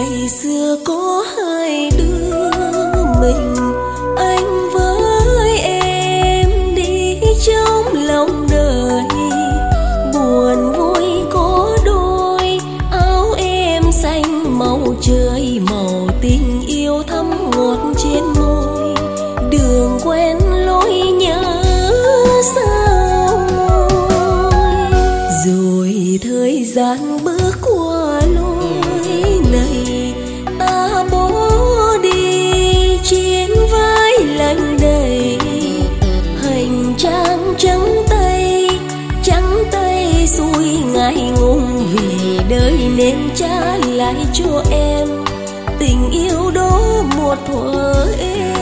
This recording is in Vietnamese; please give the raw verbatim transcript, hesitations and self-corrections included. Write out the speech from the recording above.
Ngày xưa có hai đứa mình, anh với em đi trong lòng đời. Buồn vui có đôi, áo em xanh màu trời, màu tình yêu thắm ngọt trên môi. Đường quen lối nhớ sao ngồi, rồi thời gian bước qua lối này, ta bỏ đi chiến vai lạnh đầy. Hành trang trắng tay, trắng tay xuôi ngại ngùng, vì đời nên trả lại cho em tình yêu đó một thuở em.